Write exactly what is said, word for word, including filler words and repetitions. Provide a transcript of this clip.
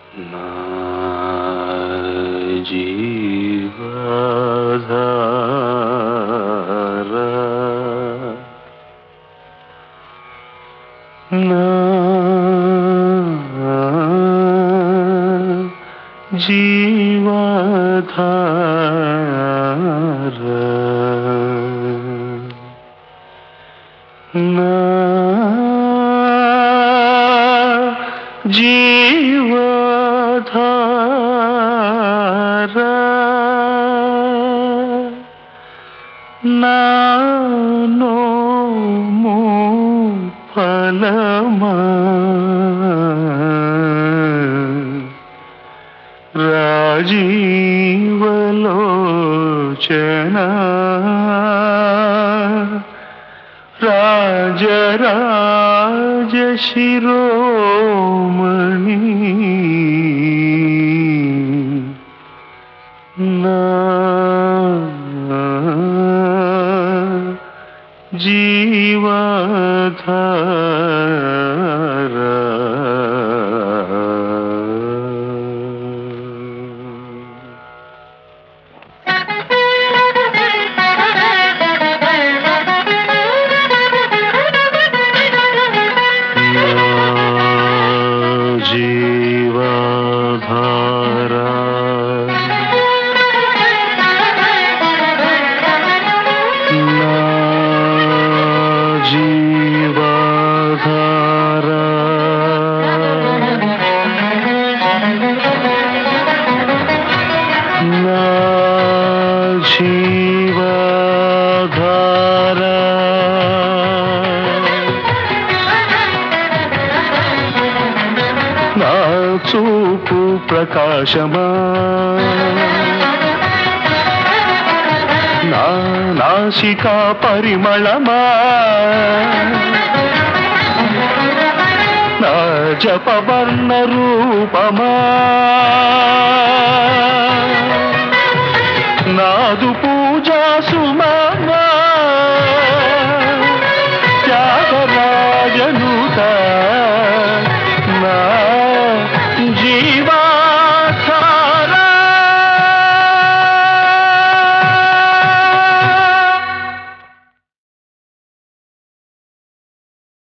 నా జీవధార నా జీవధార నా జీవధార నానో ఫలమా రాజీవలోచన రాజరాజ శిరోమణి నా జీవధార జీవధార నా జీవధార నా జీవధార నా చూపు ప్రకాశమా నా నాసికా పరిమళమా నా జపవర్ణ రూపమా నాదు పూజా సుమమా త్యాగరాజనుత